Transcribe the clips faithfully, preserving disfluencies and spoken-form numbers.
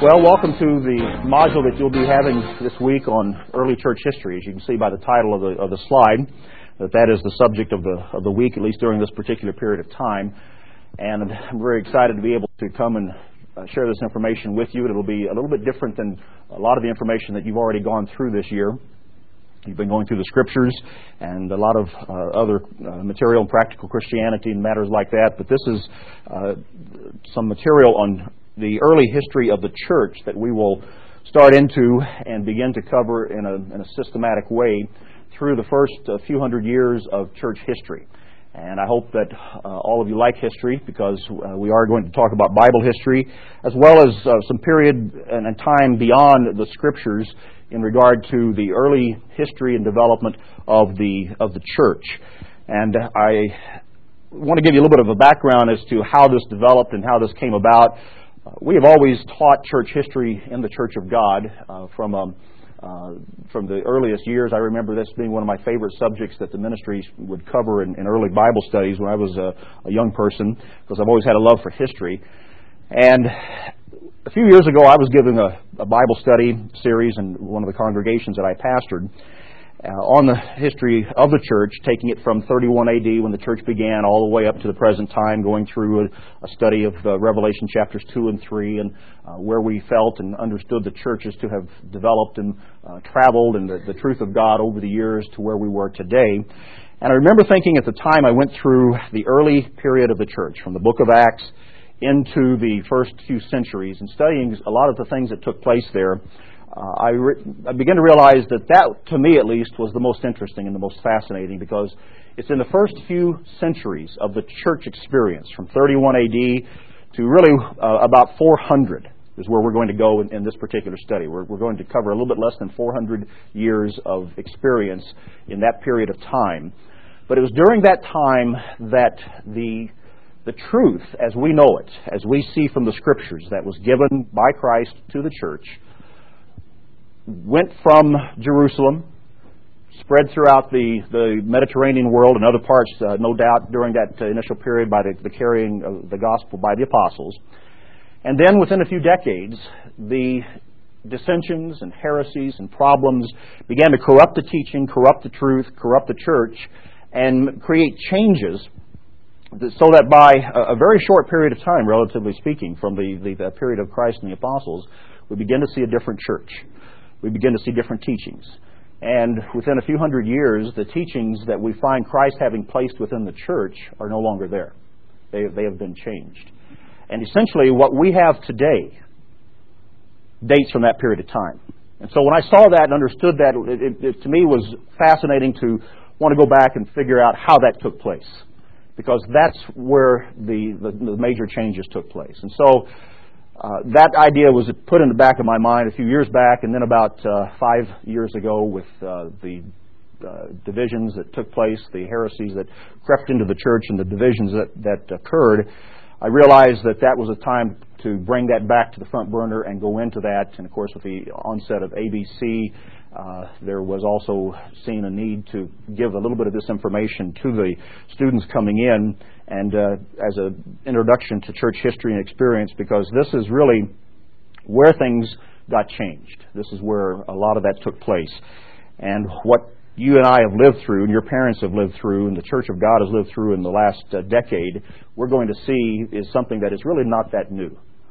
Well, welcome to the module that you'll be having this week on early church history. As you can see by the title of the of the slide, that that is the subject of the of the week, at least during this particular period of time. And I'm very excited to be able to come and uh, share this information with you. It'll be a little bit different than a lot of the information that you've already gone through this year. You've been going through the Scriptures and a lot of uh, other uh, material and practical Christianity and matters like that. But this is uh, some material on the early history of the church that we will start into and begin to cover in a, in a systematic way through the first uh, few hundred years of church history. And I hope that uh, all of you like history, because uh, we are going to talk about Bible history as well as uh, some period and, and time beyond the Scriptures in regard to the early history and development of the of the church. And I want to give you a little bit of a background as to how this developed and how this came about. Uh, we have always taught church history in the Church of God uh, from um, uh, from the earliest years. I remember this being one of my favorite subjects that the ministry would cover in, in early Bible studies when I was a, a young person, because I've always had a love for history. And a few years ago, I was giving a, a Bible study series in one of the congregations that I pastored uh, on the history of the church, taking it from thirty-one A D when the church began all the way up to the present time, going through a, a study of uh, Revelation chapters two and three, and uh, where we felt and understood the churches to have developed and uh, traveled and the, the truth of God over the years to where we were today. And I remember thinking at the time I went through the early period of the church, from the book of Acts into the first few centuries, and studying a lot of the things that took place there, uh, I, re- I began to realize that that, to me at least, was the most interesting and the most fascinating, because it's in the first few centuries of the church experience, from thirty-one A D to really uh, about four hundred, is where we're going to go in, in this particular study. We're, we're going to cover a little bit less than four hundred years of experience in that period of time. But it was during that time that the The truth, as we know it, as we see from the Scriptures, that was given by Christ to the church, went from Jerusalem, spread throughout the, the Mediterranean world and other parts, uh, no doubt, during that uh, initial period by the, the carrying of the gospel by the apostles. And then within a few decades, the dissensions and heresies and problems began to corrupt the teaching, corrupt the truth, corrupt the church, and create changes, so that by a very short period of time, relatively speaking, from the, the, the period of Christ and the apostles, we begin to see a different church. We begin to see different teachings. And within a few hundred years, the teachings that we find Christ having placed within the church are no longer there. They, they have been changed. And essentially, what we have today dates from that period of time. And so when I saw that and understood that, it, it, it to me was fascinating to want to go back and figure out how that took place, because that's where the, the, the major changes took place. And so uh, that idea was put in the back of my mind a few years back, and then about uh, five years ago with uh, the uh, divisions that took place, the heresies that crept into the church and the divisions that, that occurred, I realized that that was a time to bring that back to the front burner and go into that. And of course, with the onset of A B C, Uh, there was also seen a need to give a little bit of this information to the students coming in, and uh, as an introduction to church history and experience, because this is really where things got changed. This is where a lot of that took place. And what you and I have lived through, and your parents have lived through, and the Church of God has lived through in the last uh, decade, we're going to see is something that is really not that new.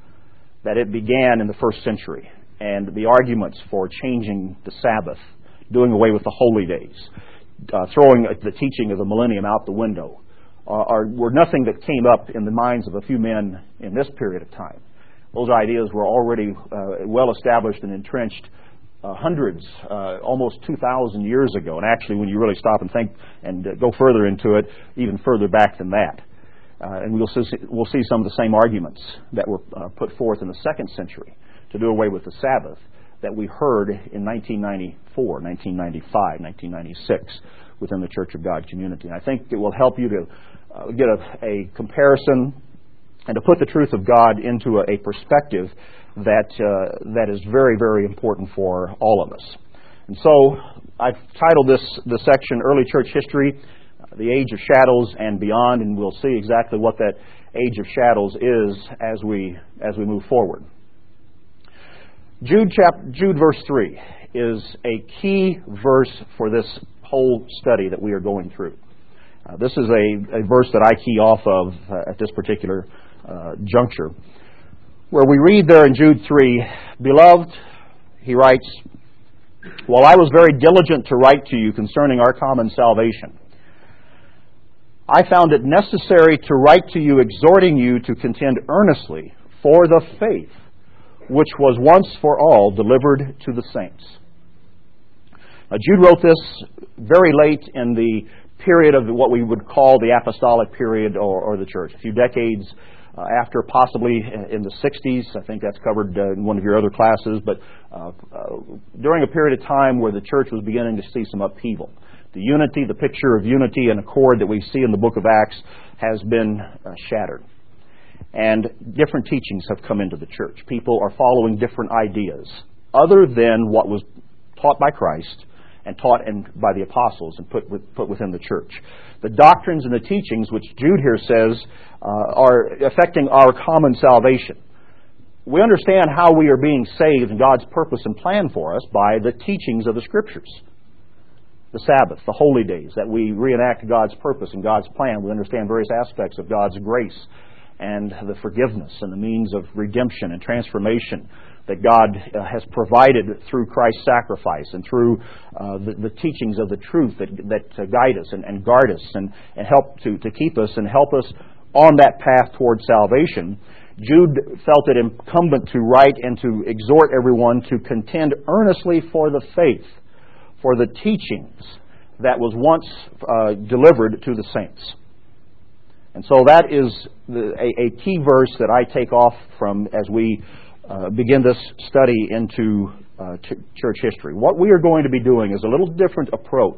That it began in the first century. And the arguments for changing the Sabbath, doing away with the holy days, uh, throwing the teaching of the millennium out the window, uh, are, were nothing that came up in the minds of a few men in this period of time. Those ideas were already uh, well established and entrenched uh, hundreds, uh, almost two thousand years ago. And actually, when you really stop and think and uh, go further into it, even further back than that. Uh, and we'll see, we'll see some of the same arguments that were uh, put forth in the second century to do away with the Sabbath that we heard in nineteen ninety-four, nineteen ninety-five, nineteen ninety-six within the Church of God community. And I think it will help you to uh, get a, a comparison and to put the truth of God into a, a perspective that uh, that is very, very important for all of us. And so I've titled this, this section, Early Church History, the Age of Shadows and Beyond, and we'll see exactly what that Age of Shadows is as we as we move forward. Jude, chap- Jude verse three is a key verse for this whole study that we are going through. Uh, this is a, a verse that I key off of uh, at this particular uh, juncture, where we read there in Jude three, "Beloved," he writes, "while I was very diligent to write to you concerning our common salvation, I found it necessary to write to you exhorting you to contend earnestly for the faith which was once for all delivered to the saints." Now, Jude wrote this very late in the period of what we would call the apostolic period or, or the church, a few decades uh, after, possibly in the sixties. I think that's covered uh, in one of your other classes, but uh, uh, during a period of time where the church was beginning to see some upheaval. The unity, the picture of unity and accord that we see in the book of Acts has been uh, shattered. And different teachings have come into the church. People are following different ideas other than what was taught by Christ and taught in, by the apostles and put, with, put within the church. The doctrines and the teachings, which Jude here says, uh, are affecting our common salvation. We understand how we are being saved and God's purpose and plan for us by the teachings of the Scriptures. The Sabbath, the holy days, that we reenact God's purpose and God's plan. We understand various aspects of God's grace and the forgiveness and the means of redemption and transformation that God uh, has provided through Christ's sacrifice and through uh, the, the teachings of the truth that, that uh, guide us and, and guard us and, and help to, to keep us and help us on that path toward salvation. Jude felt it incumbent to write and to exhort everyone to contend earnestly for the faith, for the teachings that was once uh, delivered to the saints. And so that is the, a, a key verse that I take off from as we uh, begin this study into uh, ch- church history. What we are going to be doing is a little different approach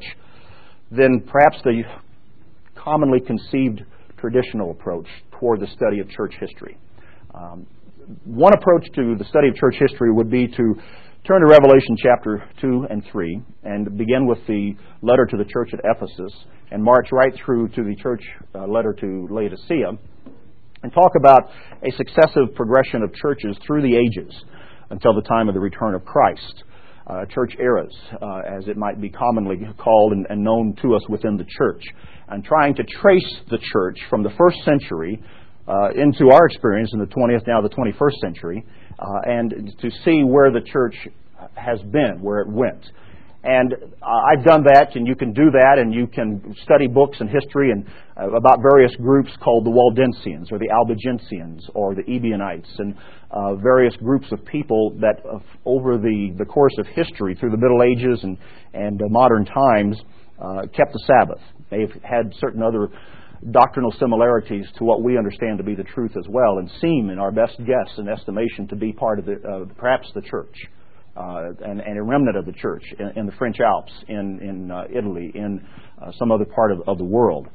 than perhaps the commonly conceived traditional approach toward the study of church history. Um, one approach to the study of church history would be to turn to Revelation chapter two and three and begin with the letter to the church at Ephesus and march right through to the church uh, letter to Laodicea and talk about a successive progression of churches through the ages until the time of the return of Christ. Uh, church eras, uh, as it might be commonly called and, and known to us within the church, and trying to trace the church from the first century uh, into our experience in the twentieth, now the twenty-first century, uh, and to see where the church has been, where it went. And uh, I've done that, and you can do that, and you can study books and history and uh, about various groups called the Waldensians or the Albigensians or the Ebionites and uh, various groups of people that uh, over the, the course of history through the Middle Ages and, and uh, modern times uh, kept the Sabbath. They've had certain other doctrinal similarities to what we understand to be the truth as well, and seem, in our best guess and estimation, to be part of the, uh, perhaps the church. Uh, and, and a remnant of the church in, in the French Alps, in, in uh, Italy, in uh, some other part of, of the world.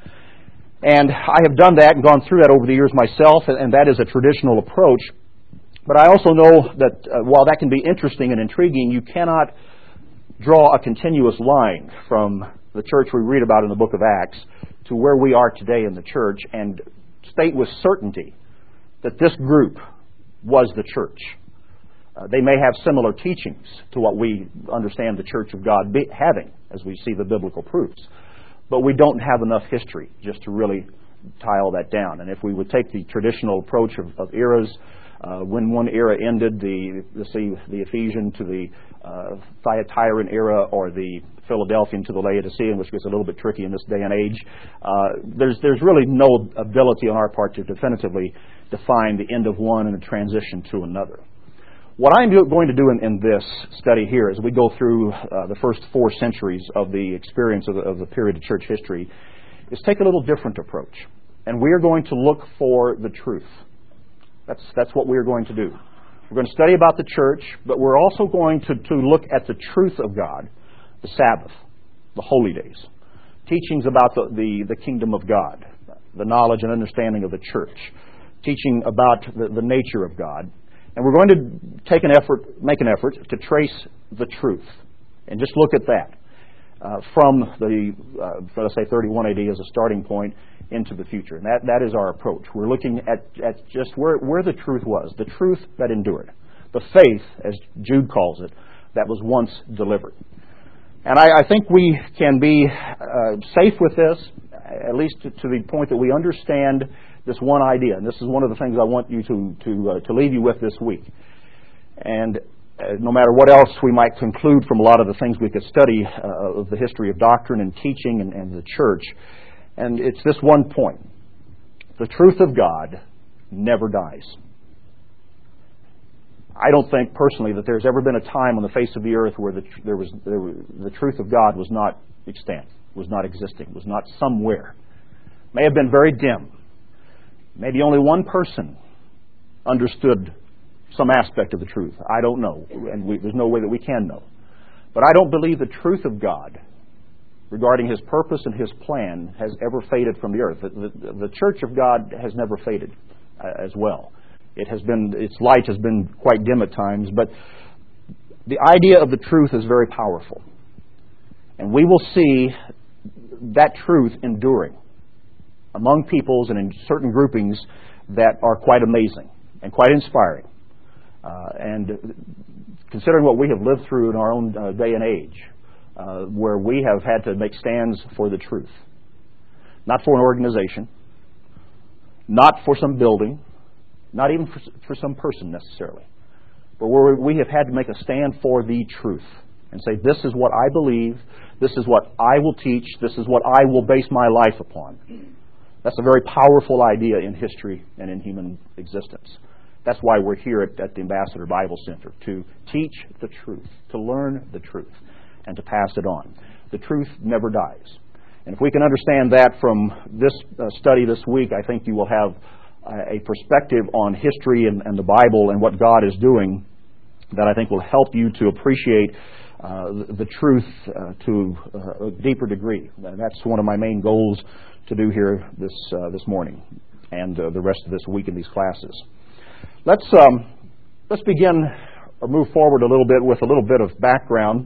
And I have done that and gone through that over the years myself, and, and that is a traditional approach. But I also know that uh, while that can be interesting and intriguing, you cannot draw a continuous line from the church we read about in the book of Acts to where we are today in the church and state with certainty that this group was the church. Uh, they may have similar teachings to what we understand the Church of God be, having, as we see the biblical proofs. But we don't have enough history just to really tie all that down. And if we would take the traditional approach of, of eras, uh, when one era ended, the let's see, the Ephesian to the uh, Thyatiran era, or the Philadelphian to the Laodicean, which gets a little bit tricky in this day and age, uh, there's there's really no ability on our part to definitively define the end of one and a transition to another. What I'm going to do in, in this study here, as we go through uh, the first four centuries of the experience of the, of the period of church history, is take a little different approach. And we are going to look for the truth. That's, that's what we are going to do. We're going to study about the church, but we're also going to, to look at the truth of God, the Sabbath, the holy days, teachings about the, the, the kingdom of God, the knowledge and understanding of the church, teaching about the, the nature of God. And we're going to take an effort, make an effort to trace the truth, and just look at that uh, from the, uh, let's say, thirty-one A D as a starting point into the future. And that, that is our approach. We're looking at, at just where, where the truth was, the truth that endured, the faith, as Jude calls it, that was once delivered. And I, I think we can be uh, safe with this, at least to, to the point that we understand this one idea. And this is one of the things I want you to to, uh, to leave you with this week. And uh, no matter what else we might conclude from a lot of the things we could study uh, of the history of doctrine and teaching and, and the church, and it's this one point. The truth of God never dies. I don't think personally that there's ever been a time on the face of the earth where the, there was, there was, the truth of God was not extant, was not existing, was not somewhere. May have been very dim. Maybe only one person understood some aspect of the truth. I don't know, and we, there's no way that we can know. But I don't believe the truth of God regarding His purpose and His plan has ever faded from the earth. The, the, the Church of God has never faded uh, as well. It has been, its light has been quite dim at times, but the idea of the truth is very powerful. And we will see that truth enduring among peoples and in certain groupings that are quite amazing and quite inspiring. Uh, and considering what we have lived through in our own uh, day and age, uh, where we have had to make stands for the truth, not for an organization, not for some building, not even for, for some person necessarily, but where we have had to make a stand for the truth and say, this is what I believe, this is what I will teach, this is what I will base my life upon. That's a very powerful idea in history and in human existence. That's why we're here at, at the Ambassador Bible Center, to teach the truth, to learn the truth, and to pass it on. The truth never dies. And if we can understand that from this uh, study this week, I think you will have a perspective on history and, and the Bible and what God is doing that I think will help you to appreciate uh, the, the truth uh, to uh, a deeper degree. And that's one of my main goals to do here this uh, this morning and uh, the rest of this week in these classes. Let's um, let's begin or move forward a little bit with a little bit of background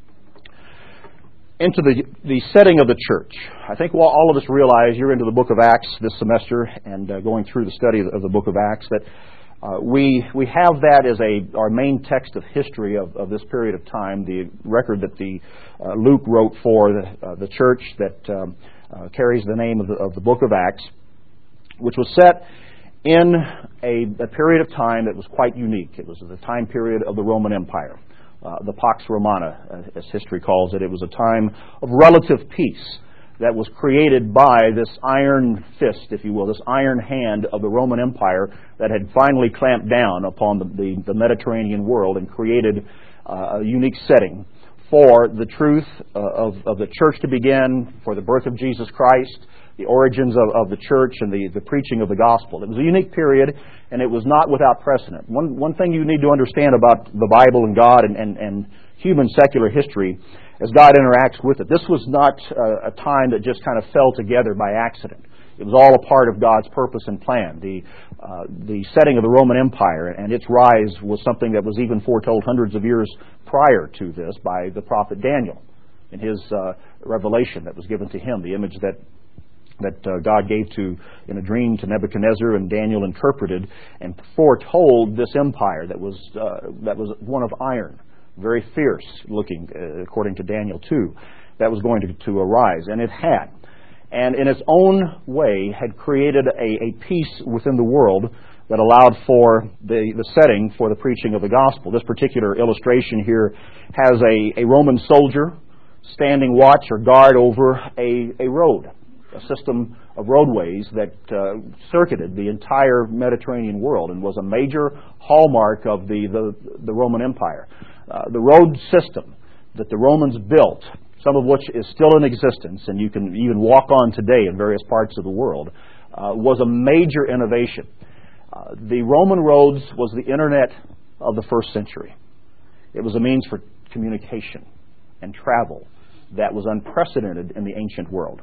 into the the setting of the church. I think well, all of us realize you're into the book of Acts this semester and uh, going through the study of the book of Acts that uh, we we have that as a our main text of history of, of this period of time, the record that the uh, Luke wrote for the, uh, the church that um, uh, carries the name of the, of the book of Acts, which was set in a, a period of time that was quite unique. It was the time period of the Roman Empire. Uh, the Pax Romana, as history calls it. It was a time of relative peace that was created by this iron fist, if you will, this iron hand of the Roman Empire that had finally clamped down upon the, the, the Mediterranean world and created uh, a unique setting for the truth uh, of, of the church to begin, for the birth of Jesus Christ, the origins of, of the church and the, the preaching of the gospel. It was a unique period, and it was not without precedent. One, one thing you need to understand about the Bible and God and, and, and human secular history as God interacts with it, this was not a, a time that just kind of fell together by accident. It was all a part of God's purpose and plan. The, uh, the setting of the Roman Empire and its rise was something that was even foretold hundreds of years prior to this by the prophet Daniel in his uh, revelation that was given to him, the image that that uh, God gave to in a dream to Nebuchadnezzar, and Daniel interpreted and foretold this empire that was uh, that was one of iron, very fierce looking, uh, according to Daniel two, that was going to, to arise, and it had, and in its own way had created a, a peace within the world that allowed for the, the setting for the preaching of the gospel. This particular illustration here has a, a Roman soldier standing watch or guard over a, a road, a system of roadways that uh, circuited the entire Mediterranean world and was a major hallmark of the, the, the Roman Empire. Uh, the road system that the Romans built, some of which is still in existence, and you can even walk on today in various parts of the world, uh, was a major innovation. Uh, the Roman roads was the internet of the first century. It was a means for communication and travel that was unprecedented in the ancient world.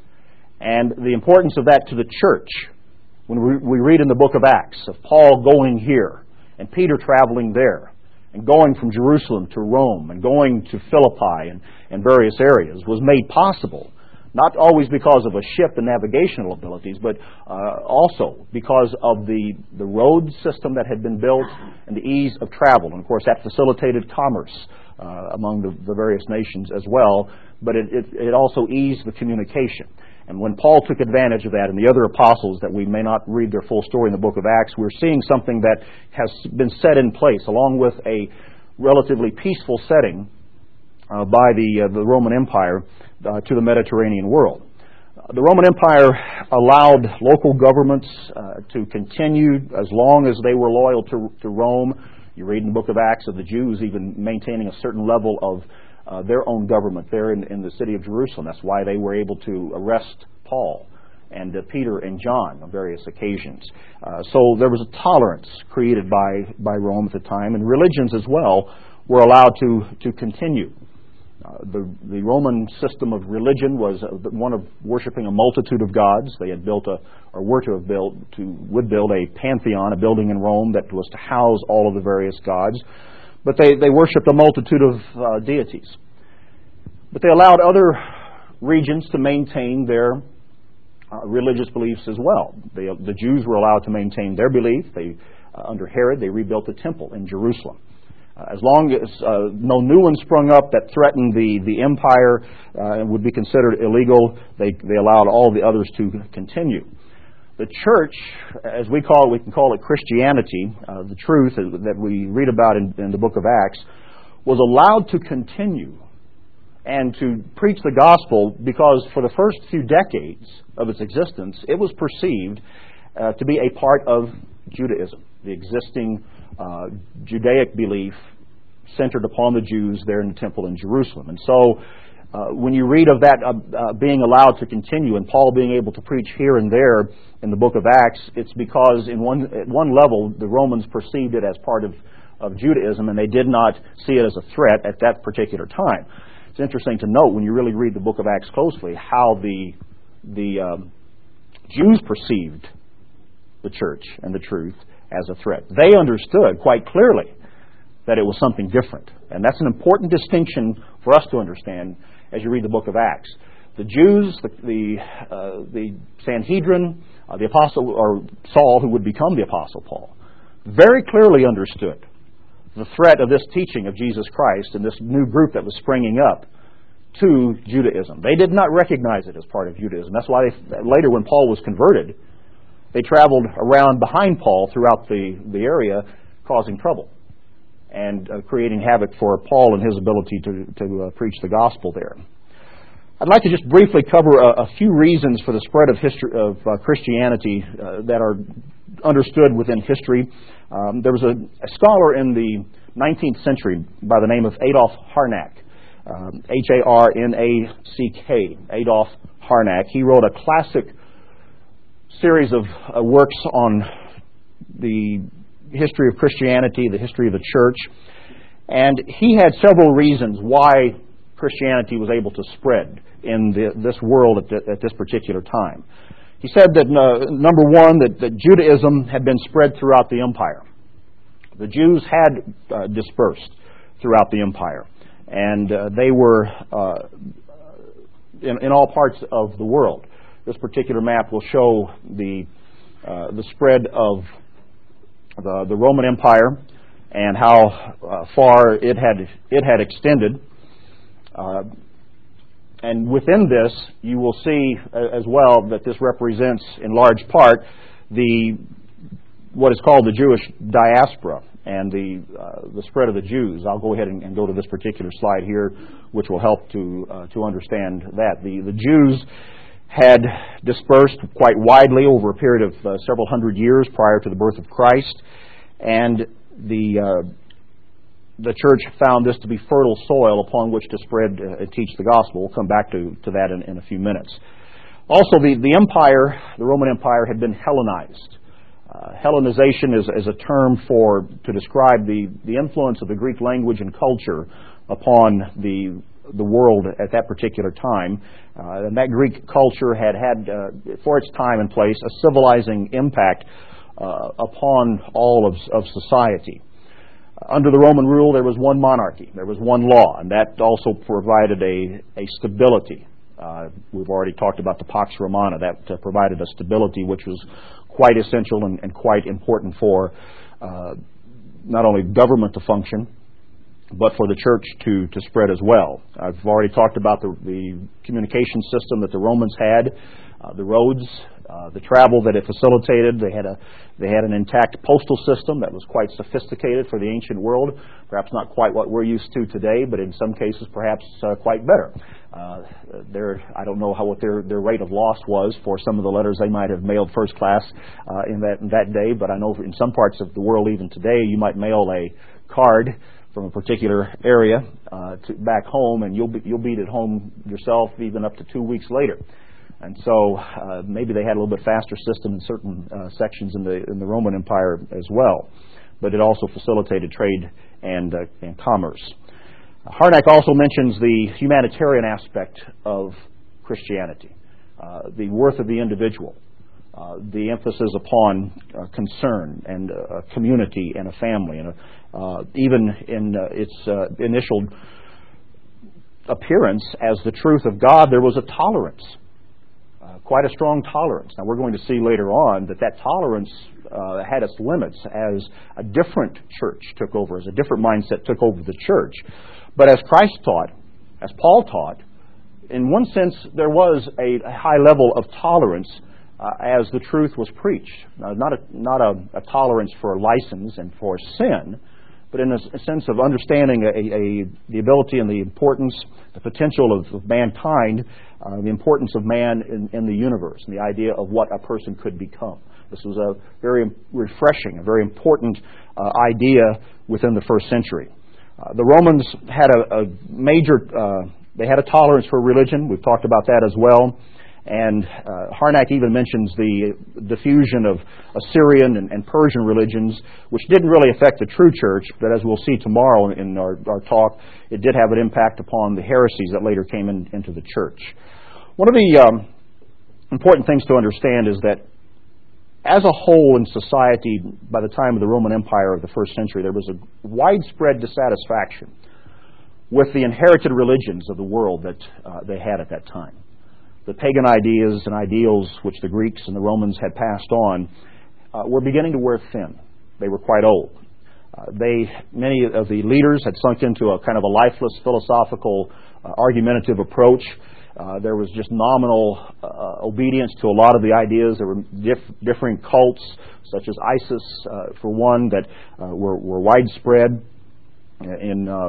And the importance of that to the church, when we, we read in the book of Acts of Paul going here and Peter traveling there and going from Jerusalem to Rome and going to Philippi and, and various areas, was made possible not always because of a ship and navigational abilities, but uh, also because of the, the road system that had been built and the ease of travel. And of course, that facilitated commerce uh, among the, the various nations as well, but it, it, it also eased the communication. And when Paul took advantage of that, and the other apostles that we may not read their full story in the book of Acts, we're seeing something that has been set in place, along with a relatively peaceful setting uh, by the, uh, the Roman Empire uh, to the Mediterranean world. Uh, the Roman Empire allowed local governments uh, to continue as long as they were loyal to, to Rome. You read in the book of Acts of the Jews even maintaining a certain level of Uh, their own government there in, in the city of Jerusalem. That's why they were able to arrest Paul and uh, Peter and John on various occasions. Uh, so there was a tolerance created by, by Rome at the time, and religions as well were allowed to, to continue. Uh, the, the Roman system of religion was one of worshiping a multitude of gods. They had built a, or were to have built, to would build a pantheon, a building in Rome that was to house all of the various gods. But they, they worshipped a multitude of uh, deities. But they allowed other regions to maintain their uh, religious beliefs as well. They, the Jews were allowed to maintain their belief. They, uh, under Herod, they rebuilt the temple in Jerusalem. Uh, as long as uh, no new one sprung up that threatened the, the empire uh, and would be considered illegal, they, they allowed all the others to continue. The church, as we call it, we can call it Christianity, uh, the truth that we read about in, in the book of Acts, was allowed to continue and to preach the gospel because for the first few decades of its existence, it was perceived uh, to be a part of Judaism, the existing uh, Judaic belief centered upon the Jews there in the temple in Jerusalem. And so Uh, when you read of that uh, uh, being allowed to continue and Paul being able to preach here and there in the book of Acts, it's because in one, at one level the Romans perceived it as part of, of Judaism, and they did not see it as a threat at that particular time. It's interesting to note when you really read the book of Acts closely how the, the um, Jews perceived the church and the truth as a threat. They understood quite clearly that it was something different. And that's an important distinction for us to understand as you read the book of Acts. The Jews, the the, uh, the Sanhedrin, uh, the apostle or Saul, who would become the apostle Paul, very clearly understood the threat of this teaching of Jesus Christ and this new group that was springing up to Judaism. They did not recognize it as part of Judaism. That's why they, later when Paul was converted, they traveled around behind Paul throughout the, the area, causing trouble and uh, creating havoc for Paul and his ability to, to uh, preach the gospel there. I'd like to just briefly cover a, a few reasons for the spread of, history, of uh, Christianity uh, that are understood within history. Um, there was a, a scholar in the nineteenth century by the name of Adolf Harnack, um, H A R N A C K, Adolf Harnack. He wrote a classic series of uh, works on the history of Christianity, the history of the church, and he had several reasons why Christianity was able to spread in the, this world at, the, at this particular time. He said that, uh, number one, that, that Judaism had been spread throughout the empire. The Jews had uh, dispersed throughout the empire, and uh, they were uh, in, in all parts of the world. This particular map will show the, uh, the spread of The, the Roman Empire and how uh, far it had it had extended. Uh, and within this, you will see uh, as well that this represents, in large part, the what is called the Jewish diaspora and the uh, the spread of the Jews. I'll go ahead and, and go to this particular slide here, which will help to uh, to understand that the the Jews had dispersed quite widely over a period of uh, several hundred years prior to the birth of Christ, and the uh, the church found this to be fertile soil upon which to spread uh, and teach the gospel. We'll come back to, to that in, in a few minutes. Also, the, the empire, the Roman Empire, had been Hellenized. Uh, Hellenization is, is a term for to describe the, the influence of the Greek language and culture upon the the world at that particular time. Uh, and that Greek culture had had, uh, for its time and place, a civilizing impact uh, upon all of, of society. Under the Roman rule, there was one monarchy, there was one law, and that also provided a, a stability Uh, we've already talked about the Pax Romana. That uh, provided a stability which was quite essential and, and quite important for uh, not only government to function, but for the church to, to spread as well. I've already talked about the, the communication system that the Romans had, uh, the roads, uh, the travel that it facilitated. They had a they had an intact postal system that was quite sophisticated for the ancient world. Perhaps not quite what we're used to today, but in some cases perhaps uh, quite better. Uh, their, I don't know how what their, their rate of loss was for some of the letters they might have mailed first class uh, in that in that day, but I know in some parts of the world even today you might mail a card from a particular area uh, to back home, and you'll be, you'll be at home yourself even up to two weeks later. And so uh, maybe they had a little bit faster system in certain uh, sections in the in the Roman Empire as well, but it also facilitated trade and uh, and commerce. Harnack also mentions the humanitarian aspect of Christianity, uh, the worth of the individual, uh, the emphasis upon uh, concern and a community and a family, and a, uh, even in uh, its uh, initial appearance as the truth of God, there was a tolerance. Uh, quite a strong tolerance. Now, we're going to see later on that that tolerance uh, had its limits as a different church took over, as a different mindset took over the church. But as Christ taught, as Paul taught, in one sense, there was a, a high level of tolerance uh, as the truth was preached. Now, not a, not a, a tolerance for license and for sin, but in a, a sense of understanding a, a, the ability and the importance, the potential of, of mankind, uh, the importance of man in, in the universe, and the idea of what a person could become. This was a very refreshing, a very important uh, idea within the first century. Uh, the Romans had a, a major, uh, they had a tolerance for religion. We've talked about that as well. And uh, Harnack even mentions the diffusion of Assyrian and, and Persian religions, which didn't really affect the true church, but as we'll see tomorrow in our, our talk, it did have an impact upon the heresies that later came in, into the church. One of the um, important things to understand is that as a whole in society, by the time of the Roman Empire of the first century, there was a widespread dissatisfaction with the inherited religions of the world that uh, they had at that time. The pagan ideas and ideals which the Greeks and the Romans had passed on uh, were beginning to wear thin. They were quite old. Uh, they, many of the leaders had sunk into a kind of a lifeless, philosophical, uh, argumentative approach. Uh, there was just nominal uh, obedience to a lot of the ideas. There were diff- differing cults, such as ISIS, uh, for one, that uh, were, were widespread in uh,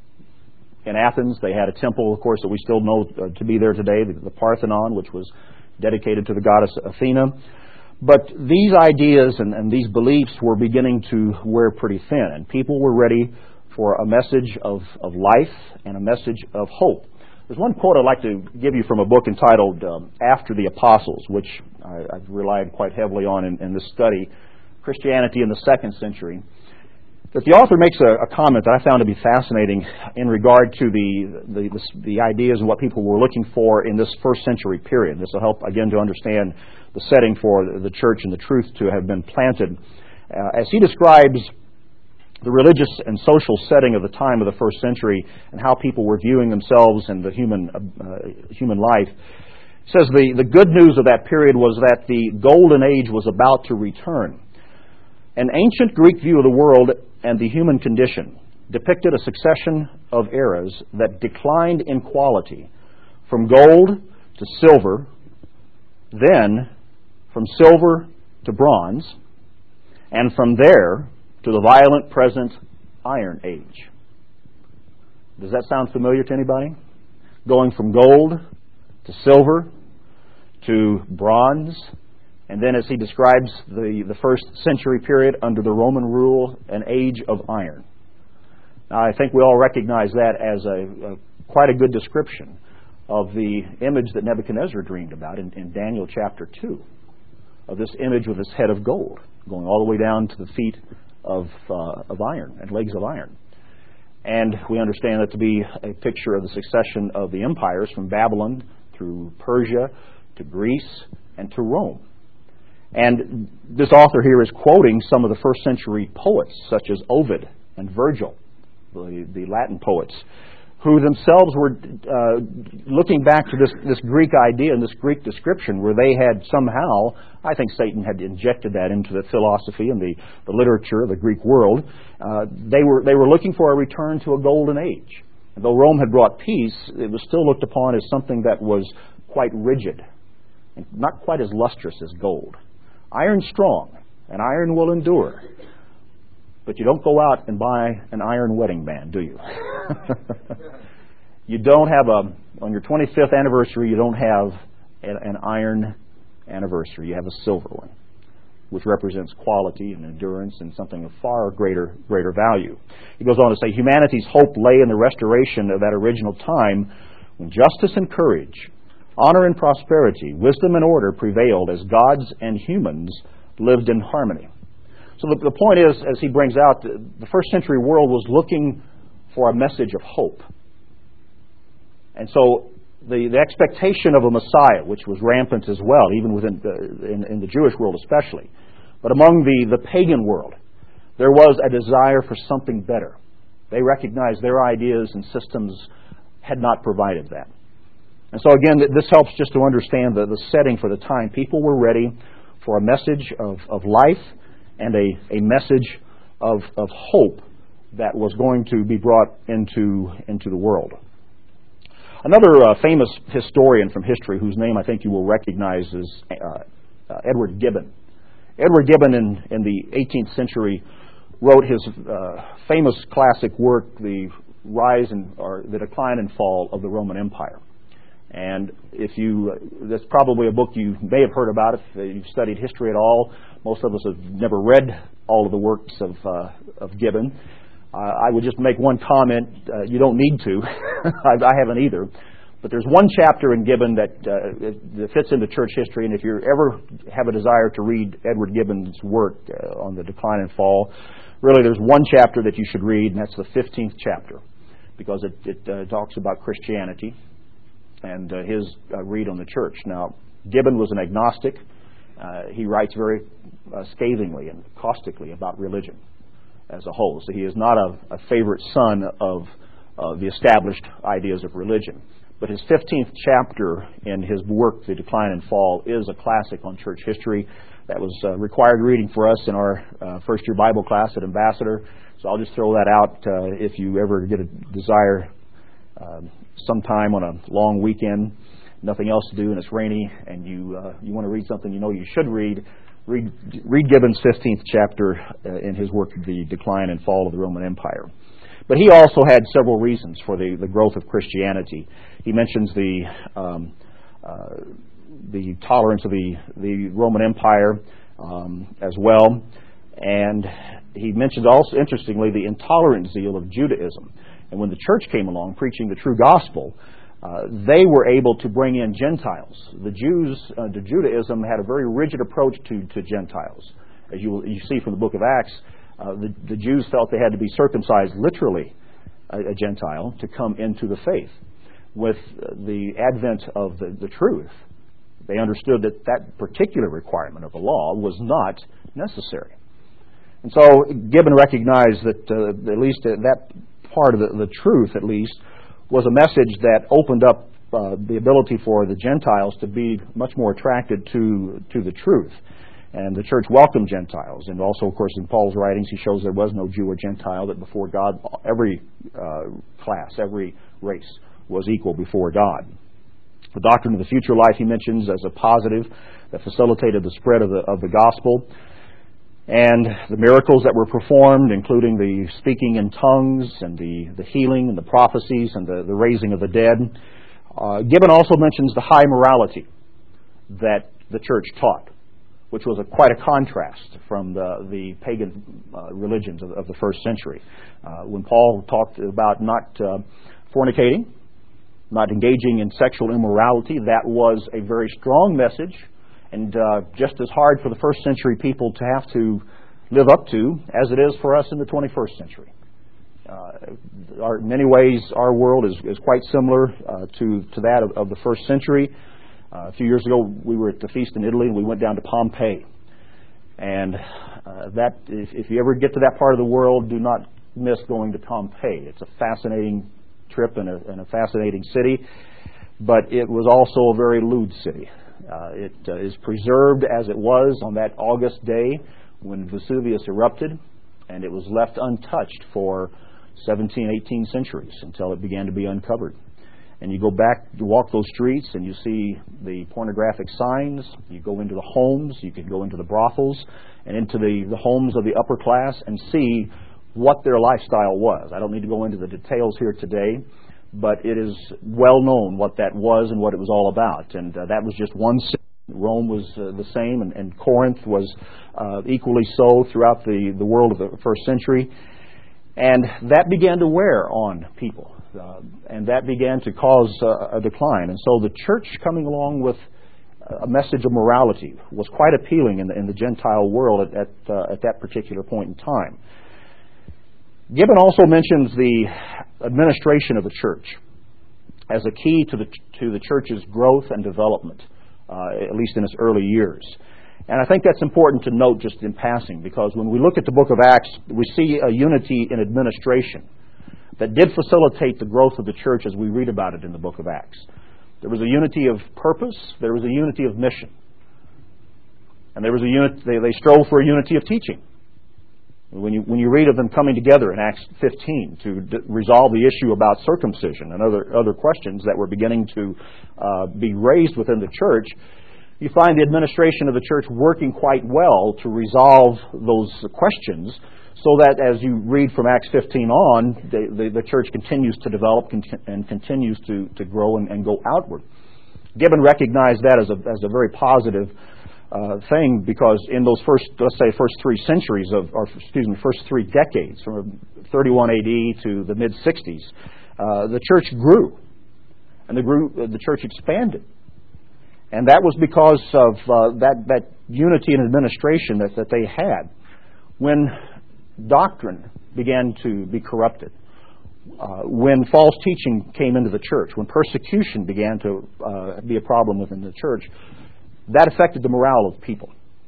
In Athens. They had a temple, of course, that we still know uh, to be there today, the, the Parthenon, which was dedicated to the goddess Athena. But these ideas and, and these beliefs were beginning to wear pretty thin, and people were ready for a message of, of life and a message of hope. There's one quote I'd like to give you from a book entitled um, After the Apostles, which I, I've relied quite heavily on in, in this study, Christianity in the Second Century. That the author makes a, a comment that I found to be fascinating in regard to the, the the the ideas and what people were looking for in this first century period. This will help, again, to understand the setting for the church and the truth to have been planted. Uh, as he describes the religious and social setting of the time of the first century and how people were viewing themselves and the human uh, human life, he says the, the good news of that period was that the golden age was about to return. An ancient Greek view of the world and the human condition depicted a succession of eras that declined in quality from gold to silver, then from silver to bronze, and from there to the violent present Iron Age. Does that sound familiar to anybody? Going from gold to silver to bronze, and then as he describes the, the first century period under the Roman rule, an age of iron. Now, I think we all recognize that as a, a quite a good description of the image that Nebuchadnezzar dreamed about in, in Daniel chapter two, of this image with its head of gold, going all the way down to the feet of, uh, of iron and legs of iron. And we understand that to be a picture of the succession of the empires from Babylon through Persia to Greece and to Rome. And this author here is quoting some of the first century poets, such as Ovid and Virgil, the, the Latin poets, who themselves were uh, looking back to this, this Greek idea and this Greek description where they had somehow, I think Satan had injected that into the philosophy and the, the literature of the Greek world. Uh, they were they were looking for a return to a golden age. And though Rome had brought peace, it was still looked upon as something that was quite rigid and not quite as lustrous as gold. Iron's strong, and iron will endure. But you don't go out and buy an iron wedding band, do you? You don't have a, on your twenty-fifth anniversary, you don't have an, an iron anniversary. You have a silver one, which represents quality and endurance and something of far greater, greater value. He goes on to say, humanity's hope lay in the restoration of that original time when justice and courage, honor and prosperity, wisdom and order prevailed as gods and humans lived in harmony. So the, the point is, as he brings out, the, the first century world was looking for a message of hope. And so the, the expectation of a Messiah, which was rampant as well, even within the, in, in the Jewish world especially, but among the, the pagan world, there was a desire for something better. They recognized their ideas and systems had not provided that. And so again, this helps just to understand the, the setting for the time. People were ready for a message of, of life and a, a message of, of hope that was going to be brought into, into the world. Another uh, famous historian from history, whose name I think you will recognize, is uh, uh, Edward Gibbon. Edward Gibbon in, in the eighteenth century wrote his uh, famous classic work, The Rise and or The Decline and Fall of the Roman Empire. And if you, uh, that's probably a book you may have heard about if you've studied history at all. Most of us have never read all of the works of uh, of Gibbon. Uh, I would just make one comment. Uh, you don't need to. I, I haven't either. But there's one chapter in Gibbon that, uh, that fits into church history, and if you ever have a desire to read Edward Gibbon's work uh, on the decline and fall, really there's one chapter that you should read, and that's the fifteenth chapter, because it, it uh, talks about Christianity and uh, his uh, read on the church. Now, Gibbon was an agnostic. Uh, he writes very uh, scathingly and caustically about religion as a whole. So he is not a, a favorite son of uh, the established ideas of religion. But his fifteenth chapter in his work, The Decline and Fall, is a classic on church history. That was uh, required reading for us in our uh, first-year Bible class at Ambassador. So I'll just throw that out uh, if you ever get a desire uh, sometime on a long weekend, nothing else to do, and it's rainy, and you uh, you want to read something you know you should read. Read, read Gibbon's fifteenth chapter uh, in his work, The Decline and Fall of the Roman Empire. But he also had several reasons for the, the growth of Christianity. He mentions the um, uh, the tolerance of the, the Roman Empire um, as well. And he mentions also, interestingly, the intolerant zeal of Judaism. And when the church came along preaching the true gospel, Uh, they were able to bring in Gentiles. The Jews, uh, to Judaism, had a very rigid approach to, to Gentiles. As you, you see from the book of Acts, uh, the, the Jews felt they had to be circumcised, literally, a, a Gentile, to come into the faith. With the advent of the, the truth, they understood that that particular requirement of the law was not necessary. And so Gibbon recognized that, uh, at least that part of the, the truth, at least, was a message that opened up uh, the ability for the Gentiles to be much more attracted to to the truth. And the church welcomed Gentiles. And also, of course, in Paul's writings, he shows there was no Jew or Gentile, that before God, every uh, class, every race was equal before God. The doctrine of the future life he mentions as a positive that facilitated the spread of the, of the gospel. And the miracles that were performed, including the speaking in tongues and the, the healing and the prophecies and the, the raising of the dead. Uh, Gibbon also mentions the high morality that the church taught, which was a, quite a contrast from the, the pagan uh, religions of, of the first century. Uh, when Paul talked about not uh, fornicating, not engaging in sexual immorality, that was a very strong message. And uh, just as hard for the first century people to have to live up to as it is for us in the twenty-first century. Uh, our, in many ways, our world is, is quite similar uh, to, to that of, of the first century. Uh, a few years ago, we were at the feast in Italy, and we went down to Pompeii. And uh, that, if, if you ever get to that part of the world, do not miss going to Pompeii. It's a fascinating trip and a, and a fascinating city, but it was also a very lewd city. Uh, it uh, is preserved as it was on that August day when Vesuvius erupted, and it was left untouched for seventeen, eighteen centuries until it began to be uncovered. And you go back, you walk those streets, and you see the pornographic signs. You go into the homes, you can go into the brothels, and into the, the homes of the upper class and see what their lifestyle was. I don't need to go into the details here today, but it is well known what that was and what it was all about. And uh, that was just one city. Rome was uh, the same, and, and Corinth was uh, equally so throughout the, the world of the first century. And that began to wear on people, uh, and that began to cause uh, a decline. And so the church coming along with a message of morality was quite appealing in the, in the Gentile world at, at, uh, at that particular point in time. Gibbon also mentions the administration of the church as a key to the to the church's growth and development, uh, at least in its early years. And I think that's important to note just in passing, because when we look at the book of Acts, we see a unity in administration that did facilitate the growth of the church as we read about it in the book of Acts. There was a unity of purpose, there was a unity of mission, and there was a unit. They, they strove for a unity of teaching. When you, when you read of them coming together in Acts fifteen to d- resolve the issue about circumcision and other, other questions that were beginning to uh, be raised within the church, you find the administration of the church working quite well to resolve those questions, so that as you read from Acts fifteen on, the, the, the church continues to develop and continues to, to grow and, and go outward. Gibbon recognized that as a, as a very positive Uh, thing, because in those first, let's say, first three centuries of, or excuse me, first three decades, from thirty-one A D to the mid sixties, uh, the church grew, and the grew, the church expanded, and that was because of uh, that that unity and administration that, that they had. When doctrine began to be corrupted, uh, when false teaching came into the church, when persecution began to uh, be a problem within the church, that affected the morale of people.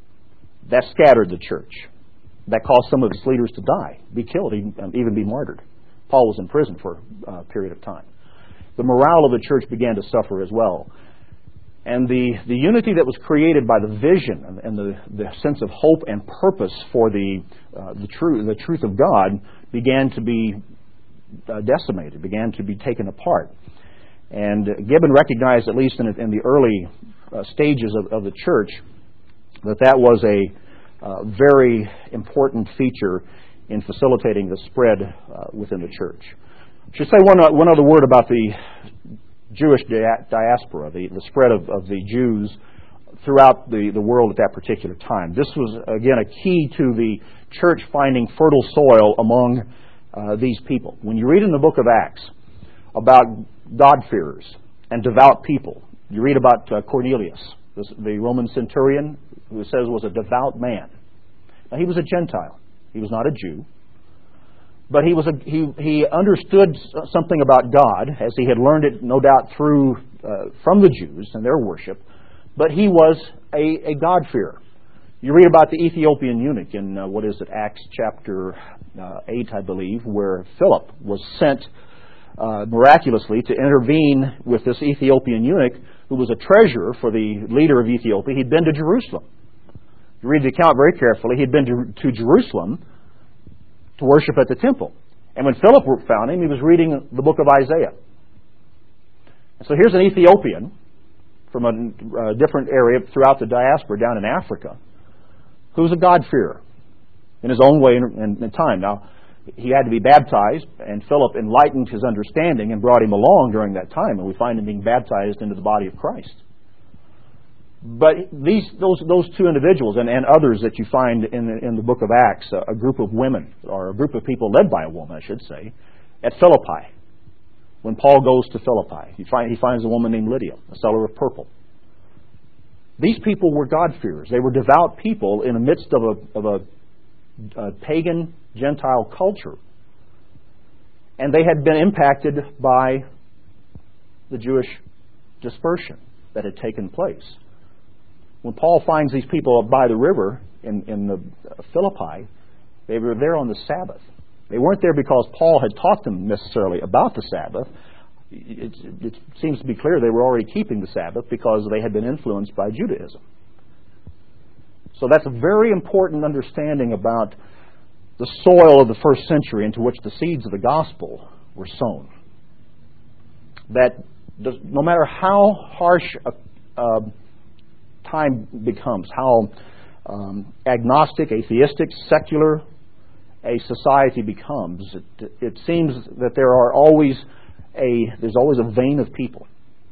That scattered the church. That caused some of its leaders to die, be killed, even, even be martyred. Paul was in prison for a period of time. The morale of the church began to suffer as well. And the, the unity that was created by the vision and the, the sense of hope and purpose for the, uh, the, truth, the truth of God began to be uh, decimated, began to be taken apart. And Gibbon recognized, at least in, in the early uh, stages of, of the church, that that was a uh, very important feature in facilitating the spread uh, within the church. I should say one, uh, one other word about the Jewish dia- diaspora, the, the spread of, of the Jews throughout the, the world at that particular time. This was, again, a key to the church finding fertile soil among uh, these people. When you read in the book of Acts about God-fearers and devout people, you read about uh, Cornelius, the Roman centurion, who it says was a devout man. Now, he was a Gentile. He was not a Jew. But he was a, he, he understood something about God, as he had learned it, no doubt, through uh, from the Jews and their worship. But he was a, a God-fearer. You read about the Ethiopian eunuch in, uh, what is it, Acts chapter uh, eight, I believe, where Philip was sent uh, miraculously to intervene with this Ethiopian eunuch, who was a treasurer for the leader of Ethiopia. He'd been to Jerusalem. You read the account very carefully. He'd been to, to Jerusalem to worship at the temple. And when Philip found him, he was reading the book of Isaiah. And so here's an Ethiopian from a, a different area throughout the diaspora down in Africa, who's a God-fearer in his own way and, and time. Now, he had to be baptized, and Philip enlightened his understanding and brought him along during that time, and we find him being baptized into the body of Christ. But these those those two individuals and, and others that you find in in the book of Acts, a, a group of women, or a group of people led by a woman, I should say, at Philippi. When Paul goes to Philippi, he, find, he finds a woman named Lydia, a seller of purple. These people were God-fearers. They were devout people in the midst of a, of a, a pagan Gentile culture. And they had been impacted by the Jewish dispersion that had taken place. When Paul finds these people by the river in, in the uh, Philippi, they were there on the Sabbath. They weren't there because Paul had taught them necessarily about the Sabbath. It, it, it seems to be clear they were already keeping the Sabbath because they had been influenced by Judaism. So that's a very important understanding about the soil of the first century into which the seeds of the gospel were sown. That does, no matter how harsh a, uh, time becomes, how um, agnostic, atheistic, secular a society becomes, it, it seems that there are always a there's always a vein of people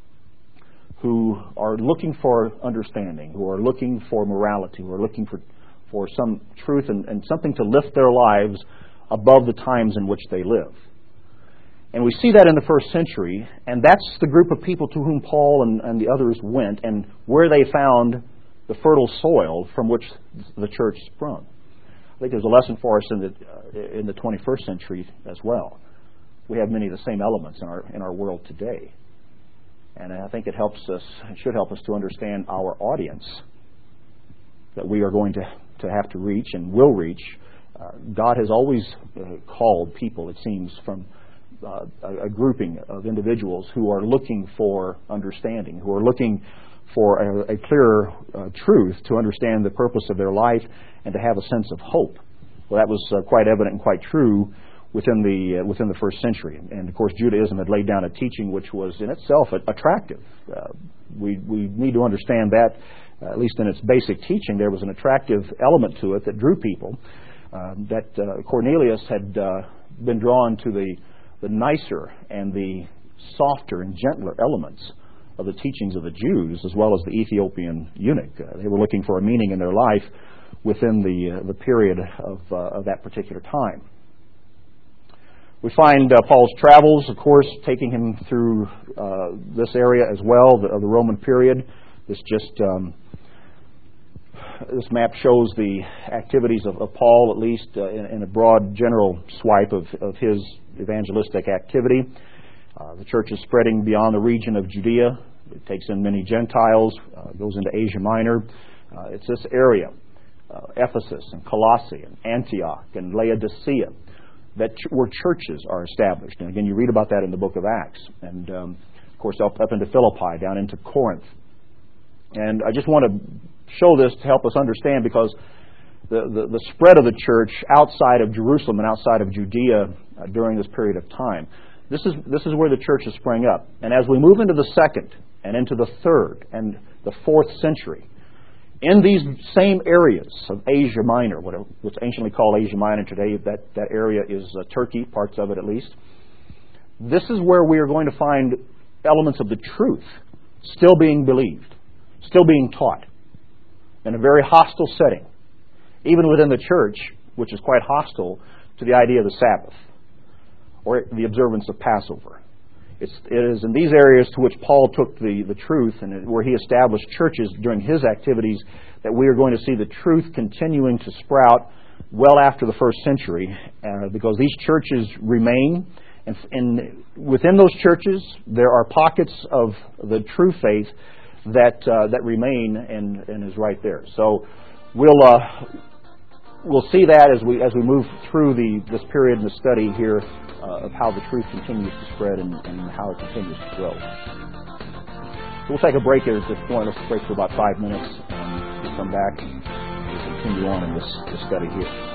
who are looking for understanding, who are looking for morality, who are looking for for some truth and, and something to lift their lives above the times in which they live. And we see that in the first century, and that's the group of people to whom Paul and, and the others went, and where they found the fertile soil from which the church sprung. I think there's a lesson for us in the uh, in the twenty-first century as well. We have many of the same elements in our in our world today, and I think it helps us, it should help us to understand our audience that we are going to, to have to reach and will reach. Uh, God has always uh, called people, it seems, from uh, a, a grouping of individuals who are looking for understanding, who are looking for a, a clearer uh, truth to understand the purpose of their life and to have a sense of hope. Well, that was uh, quite evident and quite true within the uh, within the first century. And of course, Judaism had laid down a teaching which was in itself attractive. Uh, we we need to understand that, uh, at least in its basic teaching, there was an attractive element to it that drew people. Uh, that uh, Cornelius had uh, been drawn to the the nicer and the softer and gentler elements of the teachings of the Jews, as well as the Ethiopian eunuch. Uh, they were looking for a meaning in their life within the uh, the period of uh, of that particular time. We find uh, Paul's travels, of course, taking him through uh, this area as well, the, of the Roman period. This just um, this map shows the activities of, of Paul, at least uh, in, in a broad general swipe of, of his evangelistic activity. Uh, the church is spreading beyond the region of Judea. It takes in many Gentiles, uh, goes into Asia Minor. Uh, it's this area, uh, Ephesus and Colossae and Antioch and Laodicea, that ch- where churches are established. And again, you read about that in the book of Acts. And, um, of course, up, up into Philippi, down into Corinth. And I just want to show this to help us understand, because the, the, the spread of the church outside of Jerusalem and outside of Judea uh, during this period of time, This is this is where the church has sprang up. And as we move into the second and into the third and the fourth century, in these same areas of Asia Minor, what, what's anciently called Asia Minor today, that, that area is uh, Turkey, parts of it at least. This is where we are going to find elements of the truth still being believed, still being taught, in a very hostile setting, even within the church, which is quite hostile to the idea of the Sabbath or the observance of Passover. It's, it is in these areas to which Paul took the, the truth, and where he established churches during his activities, that we are going to see the truth continuing to sprout well after the first century, uh, because these churches remain, and, and within those churches there are pockets of the true faith that uh, that remain and, and is right there. So we'll uh, we'll see that as we as we move through the this period in the study here uh, of how the truth continues to spread and, and how it continues to grow. So we'll take a break here at this point. Let's break for about five minutes, and we'll come back and we'll continue on in this, this study here.